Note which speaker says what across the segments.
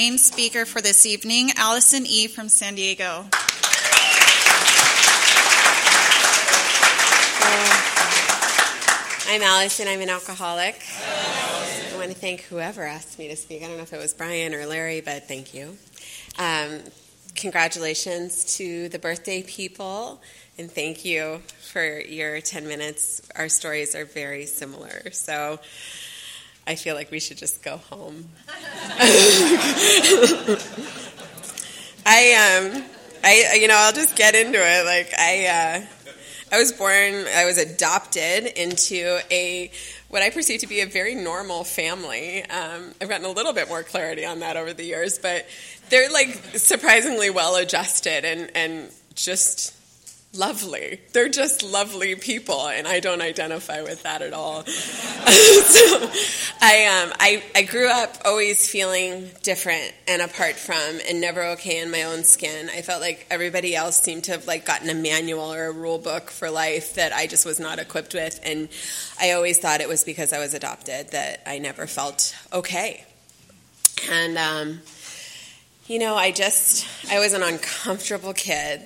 Speaker 1: Main speaker for this evening, Allison E. from San Diego.
Speaker 2: I'm Allison. I'm an alcoholic. I want to thank whoever asked me to speak. I don't know if it was Brian or Larry, but thank you. Congratulations to the birthday people, and thank you for your 10 minutes. Our stories are very similar, so I feel like we should just go home. I'll just get into it. I was adopted into what I perceive to be a very normal family. I've gotten a little bit more clarity on that over the years, but they're surprisingly well adjusted and just lovely. They're just lovely people, and I don't identify with that at all. So I grew up always feeling different and apart from and never okay in my own skin. I felt like everybody else seemed to have gotten a manual or a rule book for life that I just was not equipped with, and I always thought it was because I was adopted that I never felt okay. And I was an uncomfortable kid.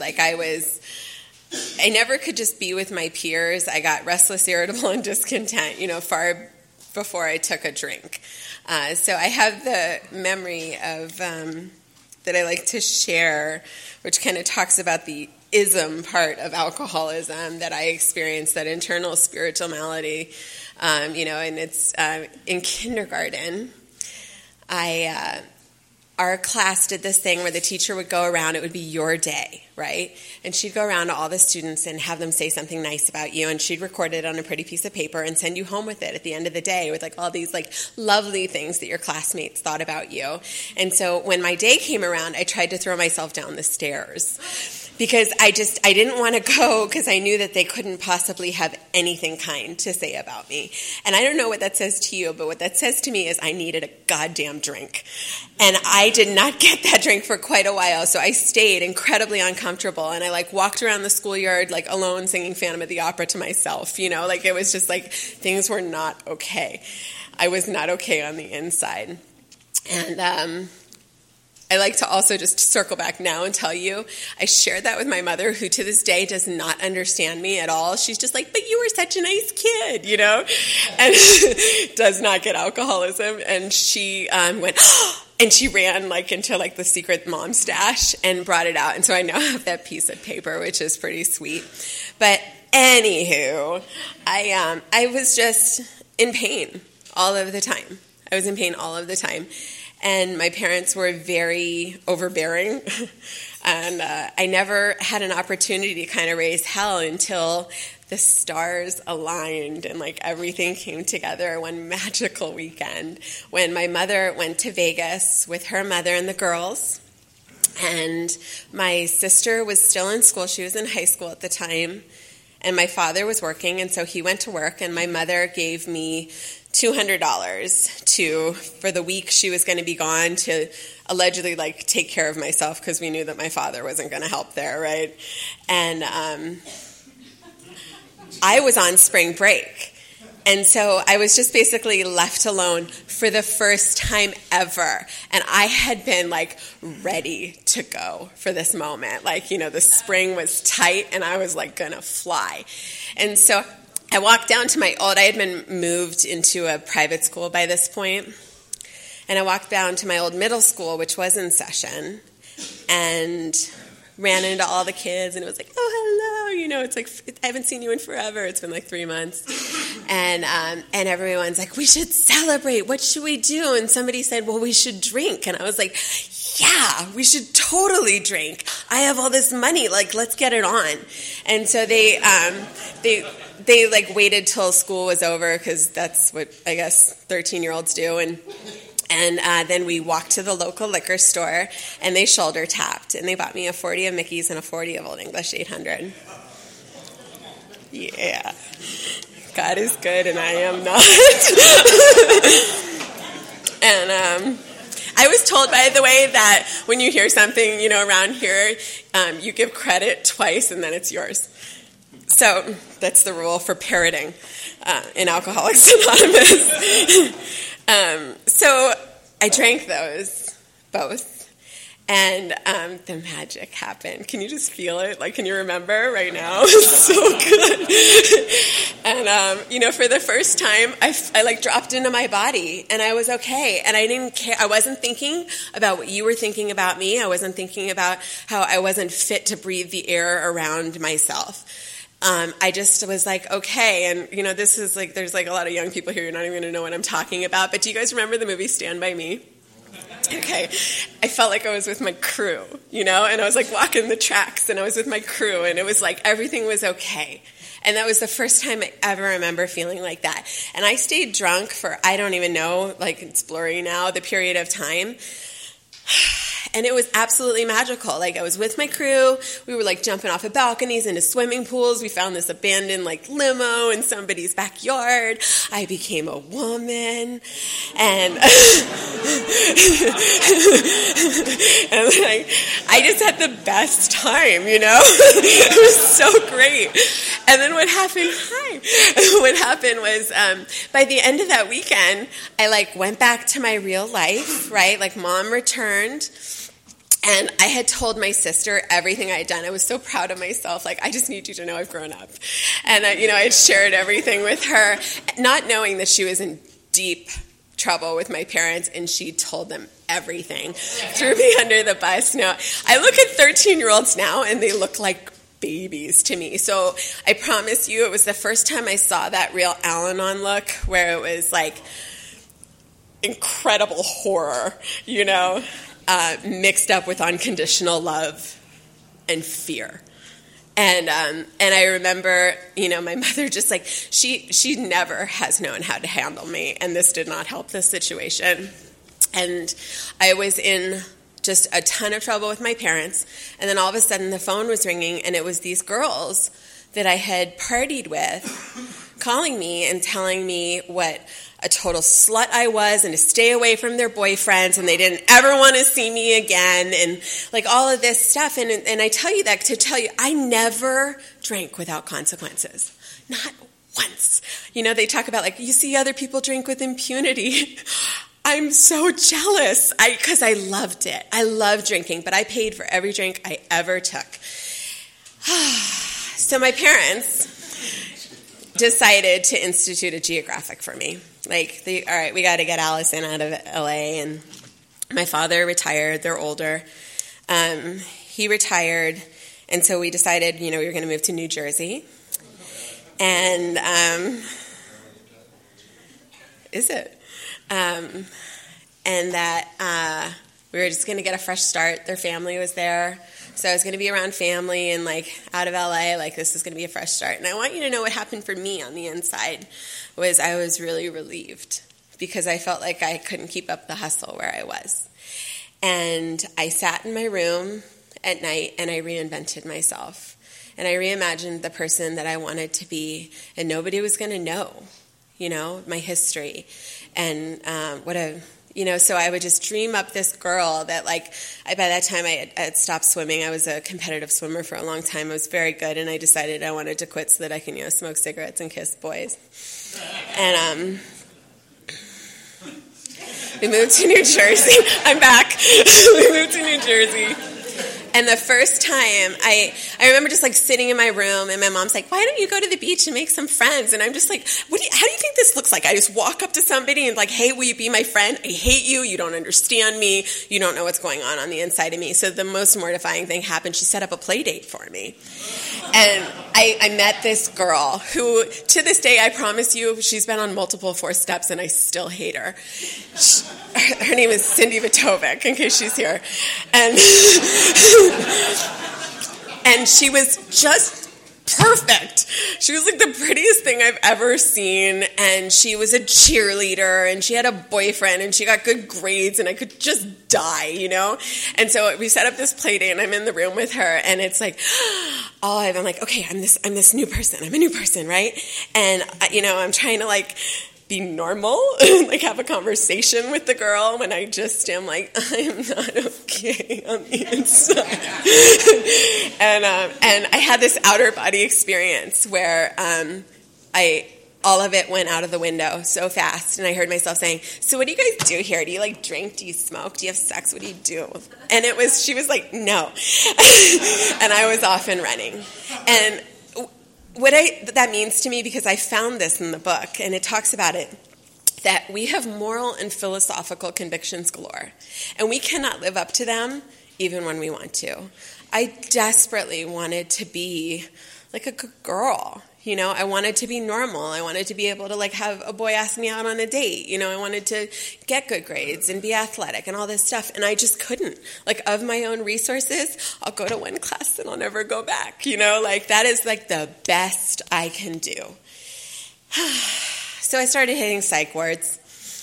Speaker 2: I never could just be with my peers. I got restless, irritable, and discontent, far before I took a drink. So I have the memory of that I like to share, which kind of talks about the ism part of alcoholism that I experienced, that internal spiritual malady, and it's in kindergarten. Our class did this thing where the teacher would go around, it would be your day, right? And she'd go around to all the students and have them say something nice about you, and she'd record it on a pretty piece of paper and send you home with it at the end of the day with all these lovely things that your classmates thought about you. And so when my day came around, I tried to throw myself down the stairs because I didn't want to go because I knew that they couldn't possibly have anything kind to say about me. And I don't know what that says to you, but what that says to me is I needed a goddamn drink. And I did not get that drink for quite a while, so I stayed incredibly uncomfortable, and I walked around the schoolyard alone singing Phantom of the Opera to myself, it was just things were not okay. I was not okay on the inside. And I like to also just circle back now and tell you, I shared that with my mother, who to this day does not understand me at all. She's just but you were such a nice kid, and does not get alcoholism. And she went, and she ran into the secret mom stash and brought it out. And so I now have that piece of paper, which is pretty sweet. But anywho, I was just in pain all of the time. I was in pain all of the time. And my parents were very overbearing, and I never had an opportunity to kind of raise hell until the stars aligned and everything came together one magical weekend when my mother went to Vegas with her mother and the girls, and my sister was still in school. She was in high school at the time, and my father was working, and so he went to work, and my mother gave me $200 for the week she was going to be gone to allegedly take care of myself because we knew that my father wasn't going to help there, right? And I was on spring break. And so I was just basically left alone for the first time ever. And I had been ready to go for this moment. The spring was tight and I was going to fly. And so I walked down to I had been moved into a private school by this point, and I walked down to my old middle school, which was in session, and ran into all the kids, and it was oh, hello, it's I haven't seen you in forever. It's been 3 months, and everyone's we should celebrate. What should we do? And somebody said, well, we should drink, and I was yeah, we should totally drink. I have all this money, let's get it on. And so they waited till school was over because that's what I guess 13-year-olds do, and then we walked to the local liquor store and they shoulder tapped and they bought me a 40 of Mickey's and a 40 of Old English 800. Yeah, God is good and I am not. And I was told, by the way, that when you hear something, around here, you give credit twice and then it's yours. So that's the rule for parroting in Alcoholics Anonymous. So I drank those, both. And the magic happened. Can you just feel it? Like, can you remember right now? It's so good. And, for the first time, I like dropped into my body and I was okay. And I didn't care. I wasn't thinking about what you were thinking about me. I wasn't thinking about how I wasn't fit to breathe the air around myself. I just was like, okay. And, this is like, there's like a lot of young people here. You're not even going to know what I'm talking about. But do you guys remember the movie Stand By Me? Okay, I felt like I was with my crew, and I was like walking the tracks and I was with my crew and it was like everything was okay. And that was the first time I ever remember feeling like that. And I stayed drunk for, I don't even know, like it's blurry now, the period of time. And it was absolutely magical. Like I was with my crew. We were like jumping off of balconies into swimming pools. We found this abandoned like limo in somebody's backyard. I became a woman. And, and like, I just had the best time, It was so great. And then what happened was by the end of that weekend, I like went back to my real life, right? Like mom returned. And I had told my sister everything I had done. I was so proud of myself. Like, I just need you to know I've grown up. And, I had shared everything with her, not knowing that she was in deep trouble with my parents, and she told them everything. Threw me under the bus. No, I look at 13-year-olds now, and they look like babies to me. So I promise you, it was the first time I saw that real Al-Anon look, where it was like incredible horror, mixed up with unconditional love and fear. And I remember, my mother just like, she never has known how to handle me, and this did not help the situation. And I was in just a ton of trouble with my parents, and then all of a sudden the phone was ringing, and it was these girls that I had partied with calling me and telling me what a total slut I was and to stay away from their boyfriends and they didn't ever want to see me again and like all of this stuff. And I tell you that to tell you, I never drank without consequences. Not once. They talk about like, you see other people drink with impunity. I'm so jealous because I loved it. I loved drinking, but I paid for every drink I ever took. So my parents decided to institute a geographic for me. Like, all right, we got to get Allison out of LA. And my father retired. They're older. He retired. And so we decided, we were going to move to New Jersey. And, is it? And that we were just going to get a fresh start. Their family was there. So I was going to be around family and, like, out of LA, like, this is going to be a fresh start. And I want you to know what happened for me on the inside was I was really relieved because I felt like I couldn't keep up the hustle where I was. And I sat in my room at night and I reinvented myself. And I reimagined the person that I wanted to be, and nobody was going to know, my history. And so I would just dream up this girl that, like, by that time I had stopped swimming. I was a competitive swimmer for a long time. I was very good, and I decided I wanted to quit so that I can, smoke cigarettes and kiss boys. And we moved to New Jersey. I'm back. We moved to New Jersey. And the first time, I remember just like sitting in my room and my mom's like, why don't you go to the beach and make some friends? And I'm just like, how do you think this looks like? I just walk up to somebody and like, hey, will you be my friend? I hate you. You don't understand me. You don't know what's going on the inside of me. So the most mortifying thing happened. She set up a play date for me. And I met this girl who, to this day, I promise you, she's been on multiple 4 steps and I still hate her. Her name is Cindy Vitovic, in case she's here. And she was just perfect. She was like the prettiest thing I've ever seen, and she was a cheerleader, and she had a boyfriend, and she got good grades, and I could just die, And so we set up this play date, and I'm in the room with her, and it's like, I'm like, okay, I'm this new person. I'm a new person, right? And I'm trying to like be normal and like have a conversation with the girl when I just am like, I'm not okay on the inside. And I had this outer body experience where I all of it went out of the window so fast. And I heard myself saying, so what do you guys do here? Do you like drink? Do you smoke? Do you have sex? What do you do? And she was like, no. And I was off and running. And that means to me, because I found this in the book, and it talks about it, that we have moral and philosophical convictions galore, and we cannot live up to them even when we want to. I desperately wanted to be like a good girl. I wanted to be normal. I wanted to be able to have a boy ask me out on a date. I wanted to get good grades and be athletic and all this stuff. And I just couldn't. Of my own resources, I'll go to one class and I'll never go back. That is the best I can do. So I started hitting psych wards.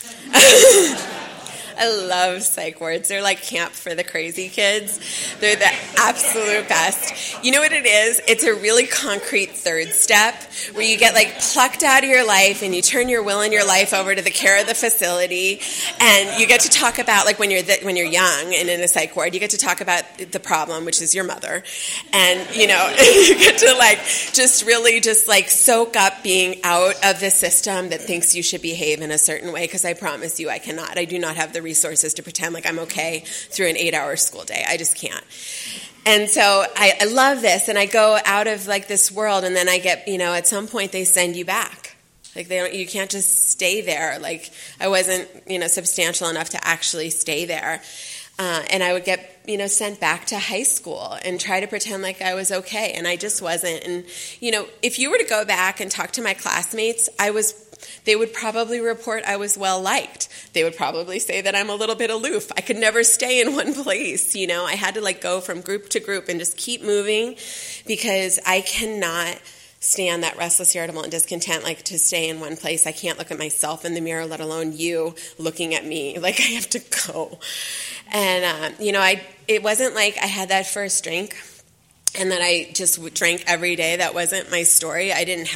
Speaker 2: I love psych wards. They're like camp for the crazy kids. They're the absolute best. You know what it is? It's a really concrete third step where you get plucked out of your life and you turn your will and your life over to the care of the facility, and you get to talk about when you're young and in a psych ward, you get to talk about the problem, which is your mother, and you get to just really soak up being out of the system that thinks you should behave in a certain way, because I promise you I cannot. I do not have the resources to pretend like I'm okay through an 8-hour school day. I just can't. And so I love this, and I go out of this world, and then I get, at some point they send you back. You can't just stay there. I wasn't, substantial enough to actually stay there. And I would get, sent back to high school and try to pretend like I was okay, and I just wasn't. And, if you were to go back and talk to my classmates, they would probably report I was well-liked. They would probably say that I'm a little bit aloof. I could never stay in one place, I had to go from group to group and just keep moving, because I cannot stand that restless, irritable, and discontent, to stay in one place. I can't look at myself in the mirror, let alone you looking at me. I have to go. And, it wasn't I had that first drink and that I just drank every day. That wasn't my story. I don't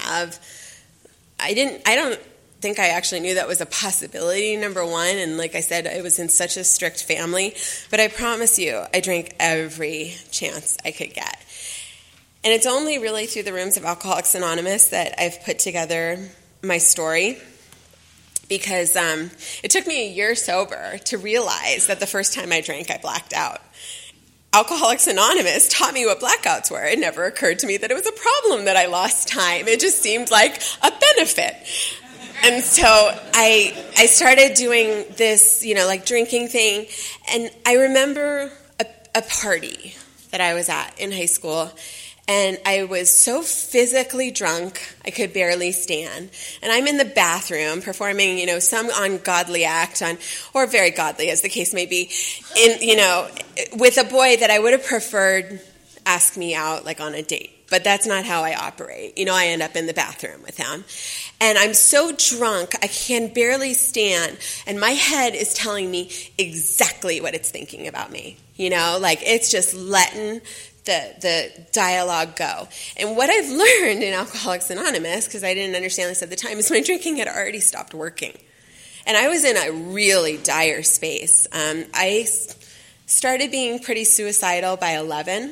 Speaker 2: think I actually knew that was a possibility, number one. And like I said, I was in such a strict family. But I promise you, I drank every chance I could get. And it's only really through the rooms of Alcoholics Anonymous that I've put together my story, because it took me a year sober to realize that the first time I drank, I blacked out. Alcoholics Anonymous taught me what blackouts were. It never occurred to me that it was a problem that I lost time. It just seemed like a benefit. And so I started doing this, drinking thing. And I remember a party that I was at in high school. And I was so physically drunk, I could barely stand. And I'm in the bathroom performing, some ungodly act or very godly, as the case may be, with a boy that I would have preferred ask me out on a date. But that's not how I operate. I end up in the bathroom with him. And I'm so drunk, I can barely stand. And my head is telling me exactly what it's thinking about me. It's just letting the dialogue go. And what I've learned in Alcoholics Anonymous, because I didn't understand this at the time, is my drinking had already stopped working. And I was in a really dire space. I started being pretty suicidal by 11.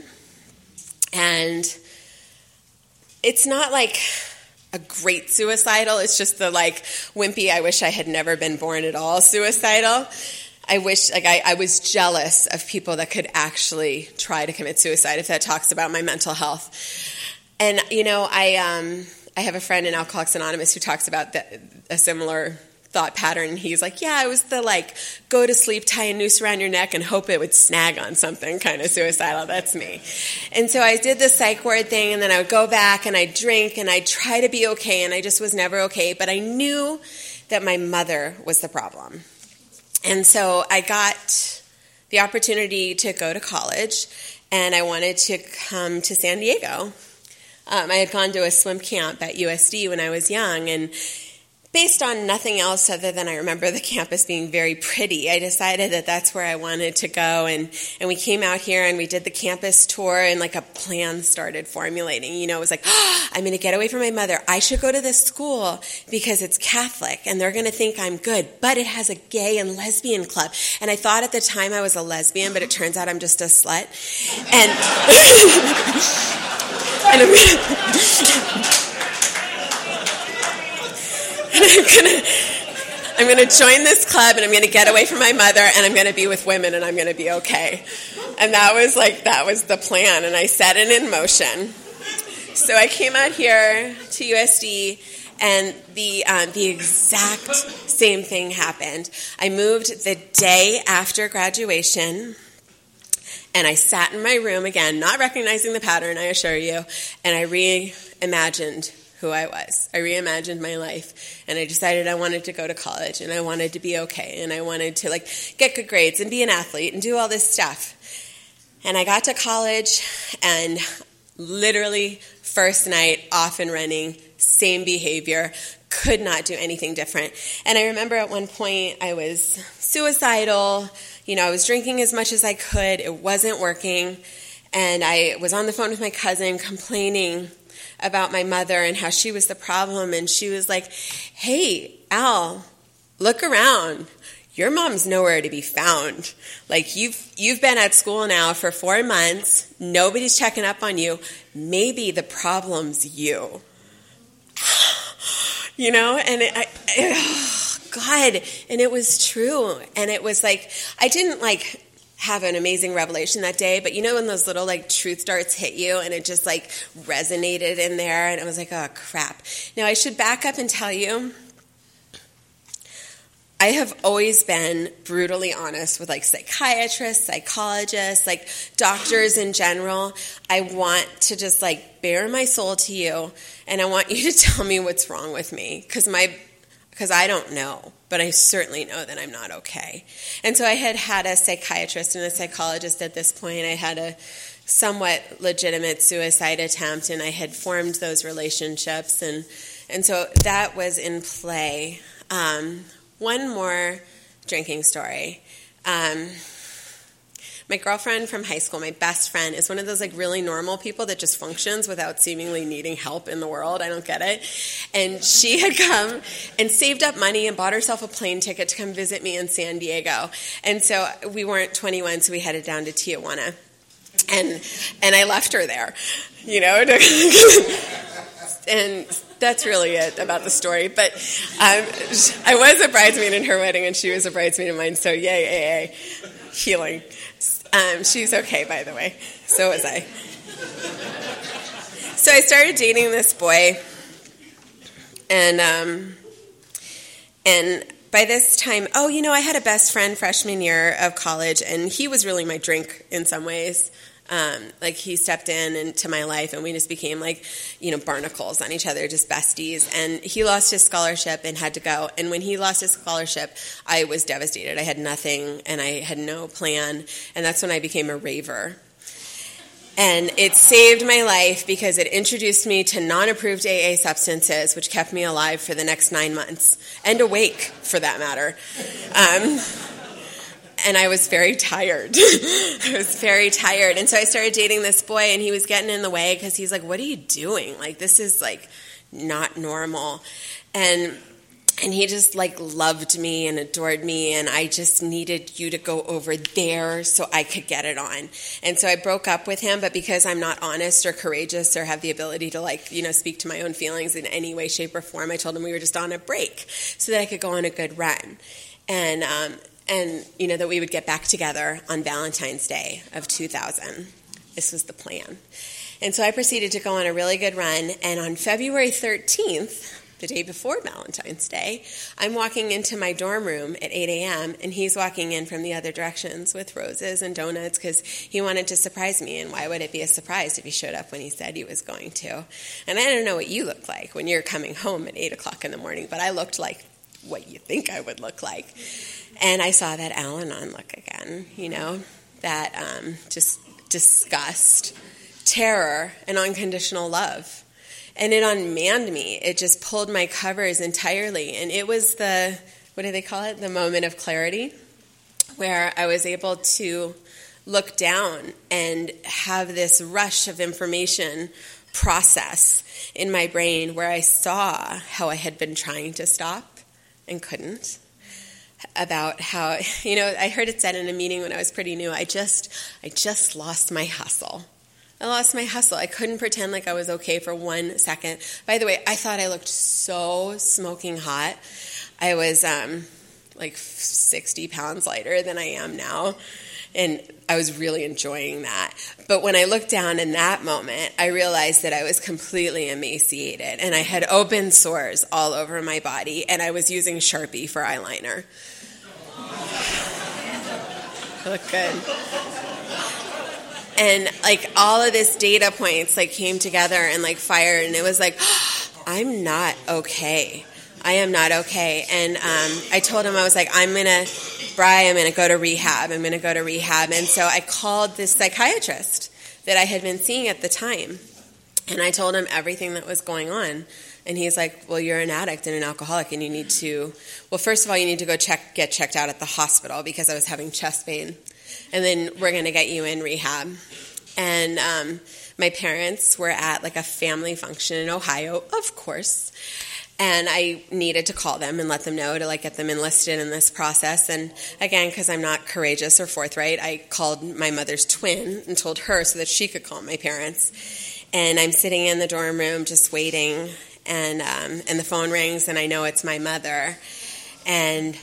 Speaker 2: And it's not a great suicidal. It's just the wimpy, I wish I had never been born at all suicidal. I wish, I was jealous of people that could actually try to commit suicide, if that talks about my mental health. And, I have a friend in Alcoholics Anonymous who talks about a similar thought pattern. He's like, yeah, I was the go to sleep, tie a noose around your neck and hope it would snag on something kind of suicidal. That's me. And so I did the psych ward thing, and then I would go back and I'd drink and I'd try to be okay, and I just was never okay. But I knew that my mother was the problem. And so I got the opportunity to go to college, and I wanted to come to San Diego. I had gone to a swim camp at USD when I was young, and based on nothing else other than I remember the campus being very pretty, I decided that that's where I wanted to go. And we came out here and we did the campus tour, and a plan started formulating. It was I'm going to get away from my mother. I should go to this school because it's Catholic and they're going to think I'm good, but it has a gay and lesbian club. And I thought at the time I was a lesbian, but it turns out I'm just a slut. I'm going to join this club, and I'm going to get away from my mother, and I'm going to be with women, and I'm going to be okay. And that was the plan, and I set it in motion. So I came out here to USD, and the exact same thing happened. I moved the day after graduation, and I sat in my room again, not recognizing the pattern, I assure you, and I reimagined who I was. I reimagined my life, and I decided I wanted to go to college, and I wanted to be okay, and I wanted to get good grades and be an athlete and do all this stuff. And I got to college, and literally first night off and running, same behavior, could not do anything different. And I remember at one point I was suicidal. I was drinking as much as I could. It wasn't working. And I was on the phone with my cousin complaining about my mother and how she was the problem. And she was like, hey, Al, look around. Your mom's nowhere to be found. You've been at school now for 4 months. Nobody's checking up on you. Maybe the problem's you. And God, and it was true. And it was I didn't have an amazing revelation that day, but when those little truth darts hit you and it just resonated in there, and it was oh crap. Now I should back up and tell you, I have always been brutally honest with psychiatrists, psychologists, doctors in general. I want to just bare my soul to you, and I want you to tell me what's wrong with me, because I don't know, but I certainly know that I'm not okay. And so I had a psychiatrist and a psychologist at this point. I had a somewhat legitimate suicide attempt, and I had formed those relationships, and so that was in play. One more drinking story. My girlfriend from high school, my best friend, is one of those really normal people that just functions without seemingly needing help in the world. I don't get it. And she had come and saved up money and bought herself a plane ticket to come visit me in San Diego. And so we weren't 21, so we headed down to Tijuana. And I left her there, and that's really it about the story. But I was a bridesmaid in her wedding, and she was a bridesmaid in mine, so yay, AA, healing. She's okay, by the way. So was I. So I started dating this boy, and by this time, I had a best friend freshman year of college, and he was really my drink in some ways. He stepped into my life, and we just became barnacles on each other, just besties. And he lost his scholarship and had to go. And when he lost his scholarship, I was devastated. I had nothing, and I had no plan. And that's when I became a raver. And it saved my life because it introduced me to non-approved AA substances, which kept me alive for the next 9 months, and awake, for that matter. And I was very tired. And so I started dating this boy, and he was getting in the way because he's like, what are you doing? This is not normal. And he just loved me and adored me, and I just needed you to go over there so I could get it on. And so I broke up with him, but because I'm not honest or courageous or have the ability to speak to my own feelings in any way, shape, or form, I told him we were just on a break so that I could go on a good run. And that we would get back together on Valentine's Day of 2000. This was the plan. And so I proceeded to go on a really good run, and on February 13th, the day before Valentine's Day, I'm walking into my dorm room at 8 a.m., and he's walking in from the other directions with roses and donuts because he wanted to surprise me, and why would it be a surprise if he showed up when he said he was going to? And I don't know what you look like when you're coming home at 8 o'clock in the morning, but I looked like what you think I would look like. And I saw that Al-Anon look again, that just disgust, terror, and unconditional love. And it unmanned me. It just pulled my covers entirely. And it was the, what do they call it? The moment of clarity, where I was able to look down and have this rush of information process in my brain where I saw how I had been trying to stop and couldn't. About how, I heard it said in a meeting when I was pretty new, I just lost my hustle. I lost my hustle. I couldn't pretend like I was okay for 1 second. By the way, I thought I looked so smoking hot. I was like 60 pounds lighter than I am now, and I was really enjoying that. But when I looked down in that moment, I realized that I was completely emaciated, and I had open sores all over my body, and I was using Sharpie for eyeliner. Look good. And like all of this data points like came together and like fired, and it was like, I'm not okay. I am not okay. And I told him, I was like, I'm going to go to rehab. I'm going to go to rehab. And so I called this psychiatrist that I had been seeing at the time. And I told him everything that was going on. And he's like, well, you're an addict and an alcoholic, and you need to, well, first of all, you need to go get checked out at the hospital because I was having chest pain. And then we're going to get you in rehab. And my parents were at like a family function in Ohio, of course. And I needed to call them and let them know to like get them enlisted in this process. And again, because I'm not courageous or forthright, I called my mother's twin and told her so that she could call my parents. And I'm sitting in the dorm room just waiting, and the phone rings, and I know it's my mother. And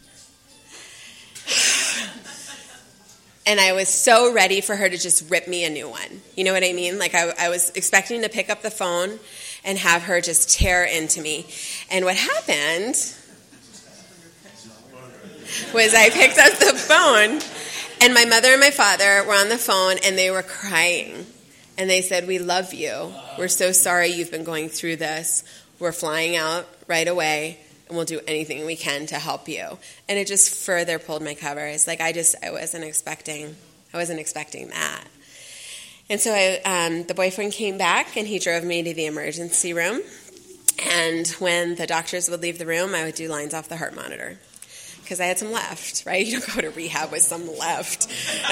Speaker 2: I was so ready for her to just rip me a new one. You know what I mean? Like I was expecting to pick up the phone and have her just tear into me. And what happened was I picked up the phone, and my mother and my father were on the phone, and they were crying. And they said, we love you. We're so sorry you've been going through this. We're flying out right away, and we'll do anything we can to help you. And it just further pulled my covers. Like I wasn't expecting that. And so the boyfriend came back, and he drove me to the emergency room. And when the doctors would leave the room, I would do lines off the heart monitor because I had some left, right? You don't go to rehab with some left.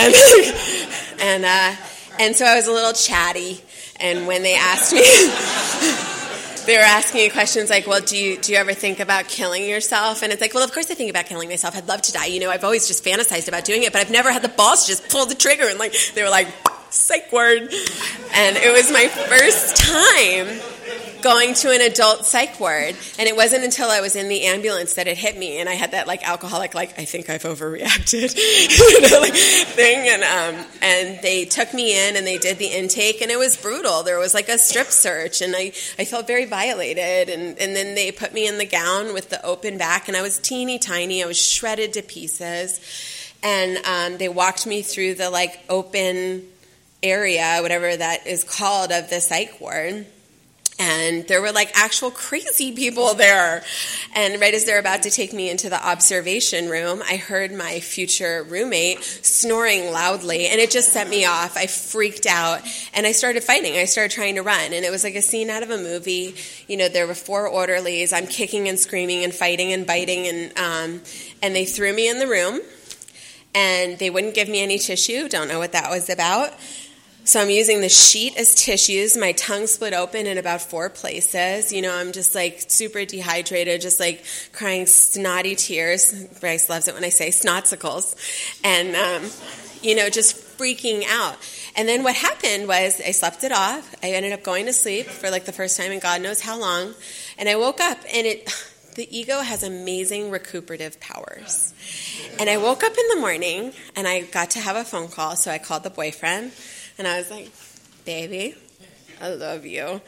Speaker 2: And so I was a little chatty. And when they asked me, they were asking me questions like, well, do you ever think about killing yourself? And it's like, well, of course I think about killing myself. I'd love to die. You know, I've always just fantasized about doing it, but I've never had the balls to just pull the trigger. And like, they were like, psych ward. And it was my first time going to an adult psych ward. And it wasn't until I was in the ambulance that it hit me. And I had that like alcoholic, like, I think I've overreacted, thing. And they took me in and they did the intake, and it was brutal. There was like a strip search, and I felt very violated. And then they put me in the gown with the open back, and I was teeny tiny. I was shredded to pieces. And they walked me through the like open area, whatever that is called, of the psych ward. And there were like actual crazy people there. And right as they're about to take me into the observation room, I heard my future roommate snoring loudly, and it just set me off. I freaked out, and I started fighting. I started trying to run, and it was like a scene out of a movie. You know, there were 4 orderlies. I'm kicking and screaming and fighting and biting, and they threw me in the room, and they wouldn't give me any tissue. Don't know what that was about. So I'm using the sheet as tissues. My tongue split open in about 4 places. You know, I'm just like super dehydrated, just like crying snotty tears. Bryce loves it when I say snotsicles. And, you know, just freaking out. And then what happened was I slept it off. I ended up going to sleep for like the first time in God knows how long. And I woke up, and the ego has amazing recuperative powers. And I woke up in the morning, and I got to have a phone call. So I called the boyfriend. And I was like, baby, I love you.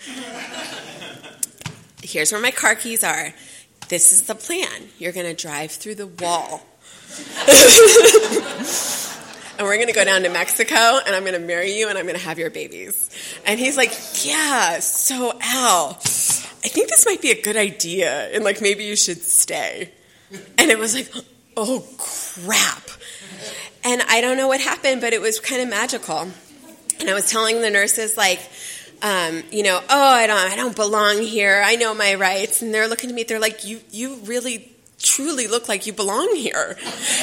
Speaker 2: Here's where my car keys are. This is the plan. You're going to drive through the wall. And we're going to go down to Mexico, and I'm going to marry you, and I'm going to have your babies. And he's like, yeah, so Al, I think this might be a good idea, and like maybe you should stay. And it was like, oh, crap. And I don't know what happened, but it was kind of magical. And I was telling the nurses, like, you know, oh, I don't belong here. I know my rights. And they're looking at me. They're like, you really, truly look like you belong here.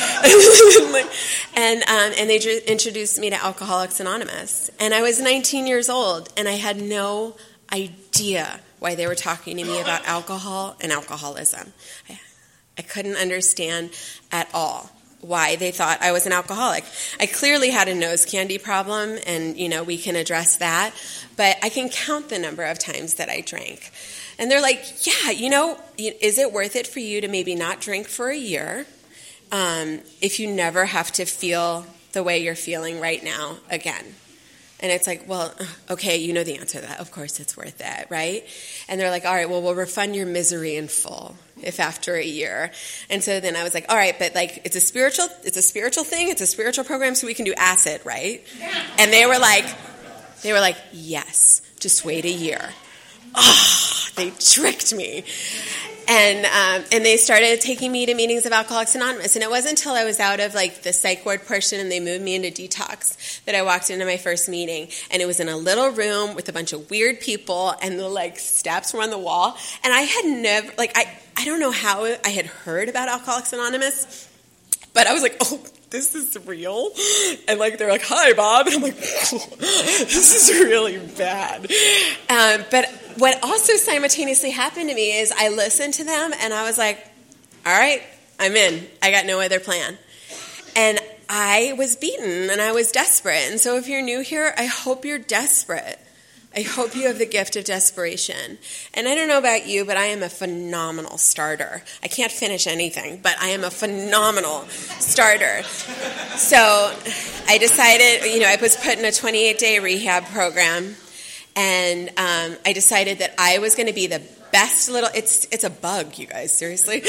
Speaker 2: And they introduced me to Alcoholics Anonymous. And I was 19 years old, and I had no idea why they were talking to me about alcohol and alcoholism. I couldn't understand at all why they thought I was an alcoholic. I clearly had a nose candy problem, and, we can address that. But I can count the number of times that I drank. And they're like, yeah, is it worth it for you to maybe not drink for a year if you never have to feel the way you're feeling right now again? And it's like, well, okay, you know the answer to that. Of course it's worth it, right? And they're like, all right, well, we'll refund your misery in full if after a year. And so then I was like, all right, but like it's a spiritual thing, it's a spiritual program, so we can do acid, right? And they were like, yes, just wait a year. Oh, they tricked me. And they started taking me to meetings of Alcoholics Anonymous. And it wasn't until I was out of like the psych ward portion and they moved me into detox that I walked into my first meeting. And it was in a little room with a bunch of weird people, and the like steps were on the wall. And I had never, like, I don't know how I had heard about Alcoholics Anonymous, but I was like, oh, this is real. And like they're like, hi, Bob. And I'm like, this is really bad. But what also simultaneously happened to me is I listened to them and I was like, all right, I'm in. I got no other plan. And I was beaten and I was desperate. And so if you're new here, I hope you're desperate. I hope you have the gift of desperation. And I don't know about you, but I am a phenomenal starter. I can't finish anything, but I am a phenomenal starter. So I decided, I was put in a 28-day rehab program, and I decided that I was going to be the best little, it's a bug, you guys, seriously.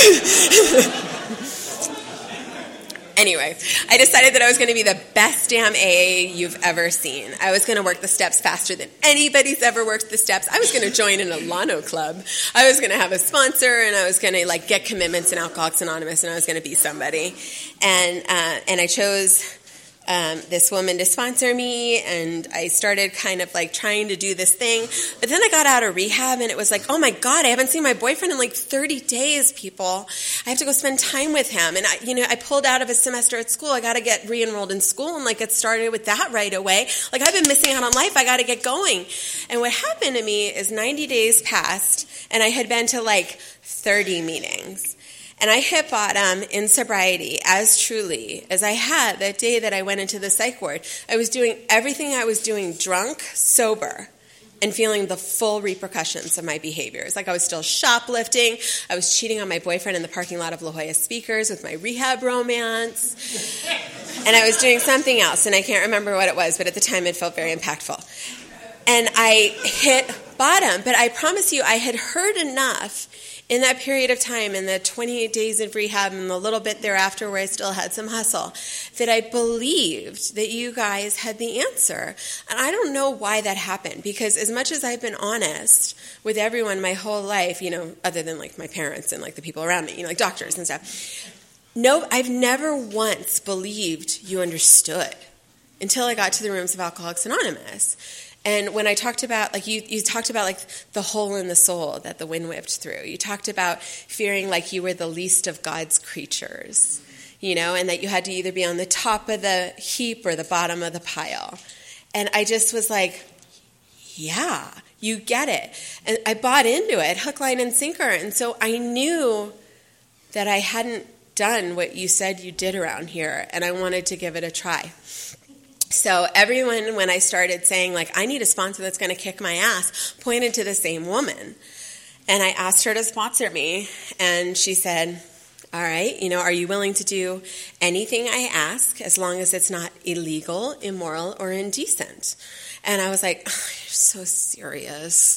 Speaker 2: Anyway, I decided that I was going to be the best damn AA you've ever seen. I was going to work the steps faster than anybody's ever worked the steps. I was going to join an Alano club. I was going to have a sponsor, and I was going to like get commitments in Alcoholics Anonymous, and I was going to be somebody. And I chose this woman to sponsor me, and I started kind of like trying to do this thing. But then I got out of rehab, and it was like, oh my God, I haven't seen my boyfriend in like 30 days, people. I have to go spend time with him. And I pulled out of a semester at school. I got to get re-enrolled in school and like get started with that right away. Like I've been missing out on life. I got to get going. And what happened to me is 90 days passed, and I had been to like 30 meetings. And I hit bottom in sobriety as truly as I had that day that I went into the psych ward. I was doing everything I was doing drunk, sober, and feeling the full repercussions of my behaviors. Like I was still shoplifting. I was cheating on my boyfriend in the parking lot of La Jolla Speakers with my rehab romance. And I was doing something else, and I can't remember what it was, but at the time it felt very impactful. And I hit bottom, but I promise you I had heard enough in that period of time, in the 28 days of rehab and the little bit thereafter where I still had some hustle, that I believed that you guys had the answer. And I don't know why that happened, because as much as I've been honest with everyone my whole life, other than like my parents and like the people around me, like doctors and stuff, no, I've never once believed you understood until I got to the rooms of Alcoholics Anonymous. And when I talked about, like, you talked about, like, the hole in the soul that the wind whipped through. You talked about fearing like you were the least of God's creatures, and that you had to either be on the top of the heap or the bottom of the pile. And I just was like, yeah, you get it. And I bought into it, hook, line, and sinker. And so I knew that I hadn't done what you said you did around here, and I wanted to give it a try. So everyone, when I started saying, like, I need a sponsor that's going to kick my ass, pointed to the same woman. And I asked her to sponsor me, and she said, all right, are you willing to do anything I ask as long as it's not illegal, immoral, or indecent? And I was like, oh, you're so serious.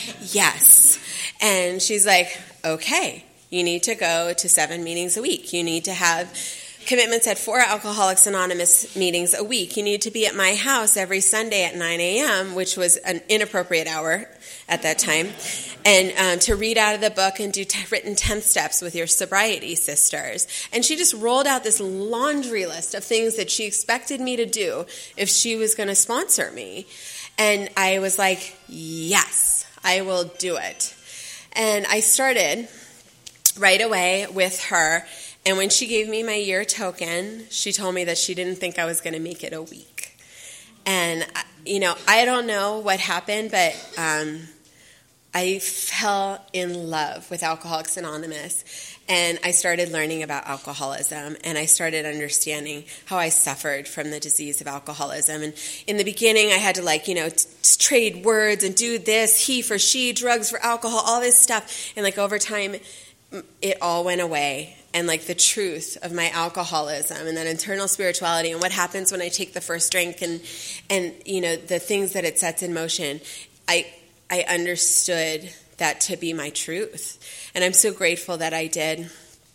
Speaker 2: Yes. And she's like, okay, you need to go to 7 meetings a week. You need to have commitments at 4 Alcoholics Anonymous meetings a week. You need to be at my house every Sunday at 9 a.m., which was an inappropriate hour at that time, and to read out of the book and do written 10th steps with your sobriety sisters. And she just rolled out this laundry list of things that she expected me to do if she was going to sponsor me. And I was like, yes, I will do it. And I started right away with her. And when she gave me my year token, she told me that she didn't think I was going to make it a week. And, I don't know what happened, but I fell in love with Alcoholics Anonymous. And I started learning about alcoholism, and I started understanding how I suffered from the disease of alcoholism. And in the beginning, I had to trade words and do this, he for she, drugs for alcohol, all this stuff. And over time, it all went away. And the truth of my alcoholism and that internal spirituality and what happens when I take the first drink and the things that it sets in motion, I understood that to be my truth. And I'm so grateful that I did.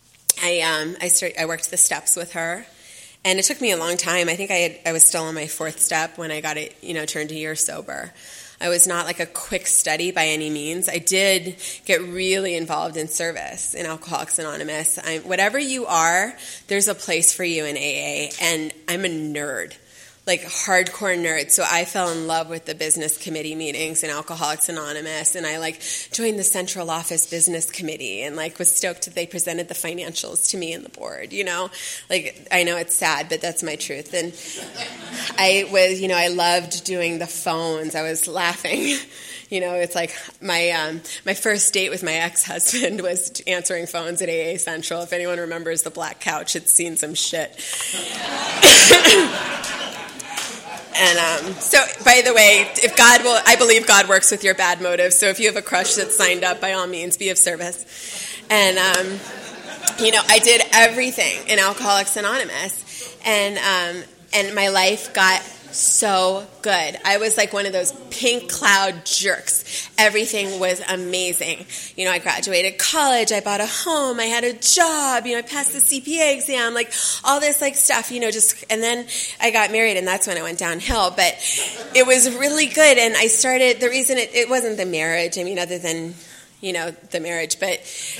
Speaker 2: I worked the steps with her, and it took me a long time. I think I was still on my fourth step when I got it, turned a year sober. I was not a quick study by any means. I did get really involved in service in Alcoholics Anonymous. Whatever you are, there's a place for you in AA, and I'm a nerd. Hardcore nerd. So I fell in love with the business committee meetings in Alcoholics Anonymous, and I joined the central office business committee and was stoked that they presented the financials to me and the board, I know it's sad, but that's my truth. And I loved doing the phones. I was laughing. It's my first date with my ex-husband was answering phones at AA Central. If anyone remembers the black couch, it's seen some shit. And so, by the way, I believe God works with your bad motives. So if you have a crush that's signed up, by all means, be of service. And, I did everything in Alcoholics Anonymous. And my life got so good. I was one of those pink cloud jerks. Everything was amazing. I graduated college. I bought a home. I had a job. I passed the CPA exam. All this stuff. And then I got married, and that's when I went downhill. But it was really good. And I started. The reason it wasn't the marriage. Other than the marriage, but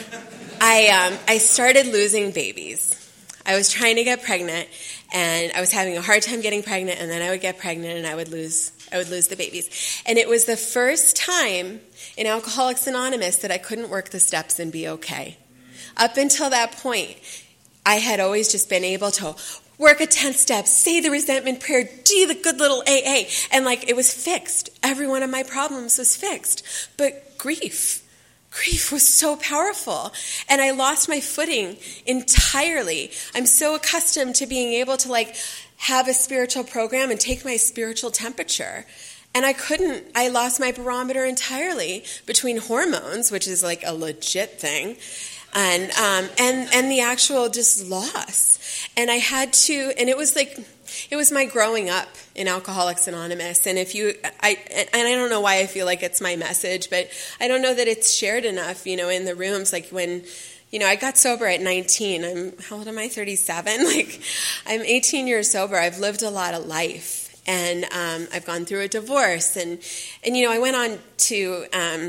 Speaker 2: I started losing babies. I was trying to get pregnant, and I was having a hard time getting pregnant, and then I would get pregnant, and I would lose the babies. And it was the first time in Alcoholics Anonymous that I couldn't work the steps and be okay. Up until that point, I had always just been able to work a 10 steps, say the resentment prayer, do the good little AA, and it was fixed. Every one of my problems was fixed. But grief was so powerful, and I lost my footing entirely. I'm so accustomed to being able to have a spiritual program and take my spiritual temperature, and I lost my barometer entirely between hormones, which is a legit thing, and the actual just loss. And I had to, and it was my growing up in Alcoholics Anonymous. And I don't know why I feel like it's my message, but I don't know that it's shared enough, in the rooms. When, I got sober at 19. How old am I? 37. I'm 18 years sober. I've lived a lot of life, and I've gone through a divorce, and I went on to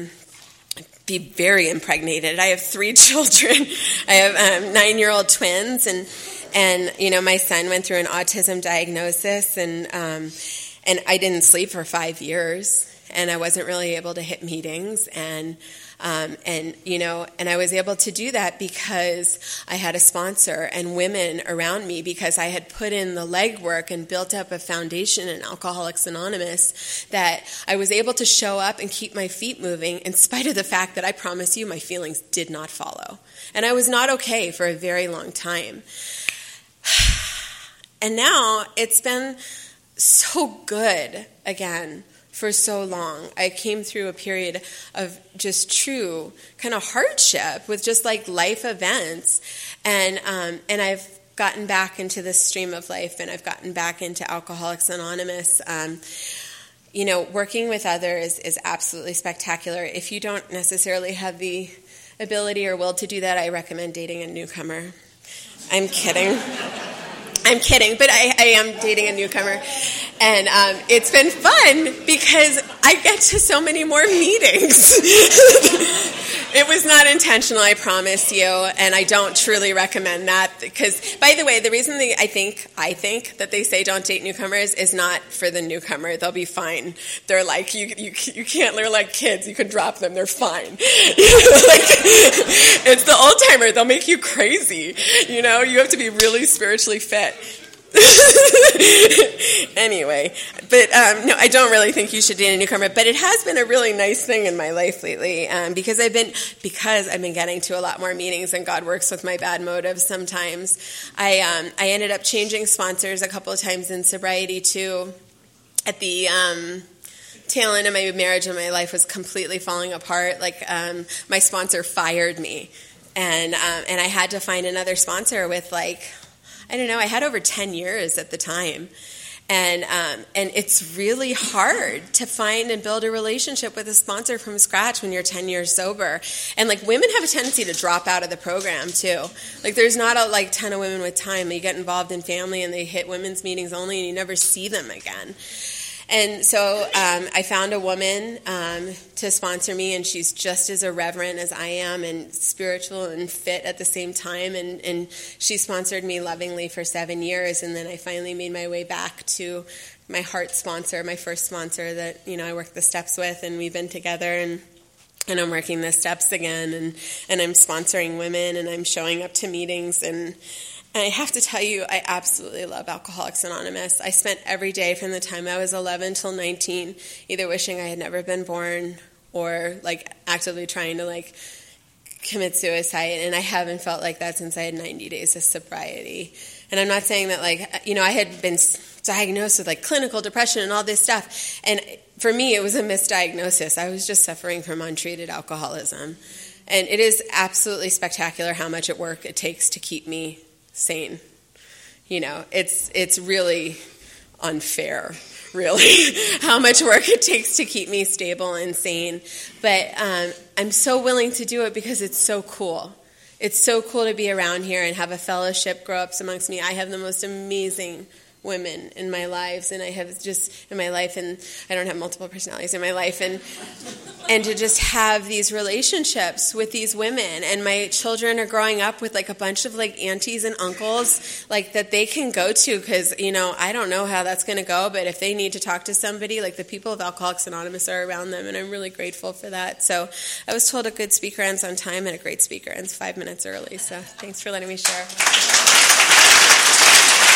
Speaker 2: be very impregnated. I have 3 children. I have 9-year-old twins, and my son went through an autism diagnosis, and I didn't sleep for 5 years, and I wasn't really able to hit meetings, and I was able to do that because I had a sponsor and women around me, because I had put in the legwork and built up a foundation in Alcoholics Anonymous that I was able to show up and keep my feet moving in spite of the fact that, I promise you, my feelings did not follow. And I was not okay for a very long time. And now it's been so good again for so long. I came through a period of just true kind of hardship with just life events, and I've gotten back into this stream of life, and I've gotten back into Alcoholics Anonymous. Working with others is absolutely spectacular. If you don't necessarily have the ability or will to do that, I recommend dating a newcomer. I'm kidding. But I am dating a newcomer, and it's been fun because I get to so many more meetings. It was not intentional, I promise you, and I don't truly recommend that, because, by the way, the reason I think that they say don't date newcomers is not for the newcomer. They'll be fine. They're you can't, they're like kids. You can drop them. They're fine. It's the old timer. They'll make you crazy. You have to be really spiritually fit. Anyway, but no, I don't really think you should date a newcomer. But it has been a really nice thing in my life lately, because I've been getting to a lot more meetings, and God works with my bad motives sometimes. I ended up changing sponsors a couple of times in sobriety too. At the tail end of my marriage, and my life was completely falling apart. Like my sponsor fired me, and I had to find another sponsor with I had over 10 years at the time. And it's really hard to find and build a relationship with a sponsor from scratch when you're 10 years sober. And women have a tendency to drop out of the program too. There's not a ton of women with time. You get involved in family and they hit women's meetings only, and you never see them again. And so I found a woman to sponsor me, and she's just as irreverent as I am, and spiritual and fit at the same time. And she sponsored me lovingly for 7 years, and then I finally made my way back to my heart sponsor, my first sponsor that I worked the steps with, and we've been together, and I'm working the steps again, and I'm sponsoring women, and I'm showing up to meetings, and I have to tell you, I absolutely love Alcoholics Anonymous. I spent every day from the time I was 11 till 19 either wishing I had never been born or actively trying to commit suicide, and I haven't felt like that since I had 90 days of sobriety. And I'm not saying that I had been diagnosed with clinical depression and all this stuff, and for me it was a misdiagnosis. I was just suffering from untreated alcoholism, and it is absolutely spectacular how much work it takes to keep me sane. It's really unfair, really, how much work it takes to keep me stable and sane. But I'm so willing to do it because it's so cool. It's so cool to be around here and have a fellowship grow up amongst me. I have the most amazing women in my lives, and I have just in my life, and I don't have multiple personalities in my life, and to just have these relationships with these women, and my children are growing up with a bunch of aunties and uncles that they can go to, because I don't know how that's going to go, but if they need to talk to somebody, the people of Alcoholics Anonymous are around them, and I'm really grateful for that. So I was told a good speaker ends on time, and a great speaker ends 5 minutes early, so thanks for letting me share.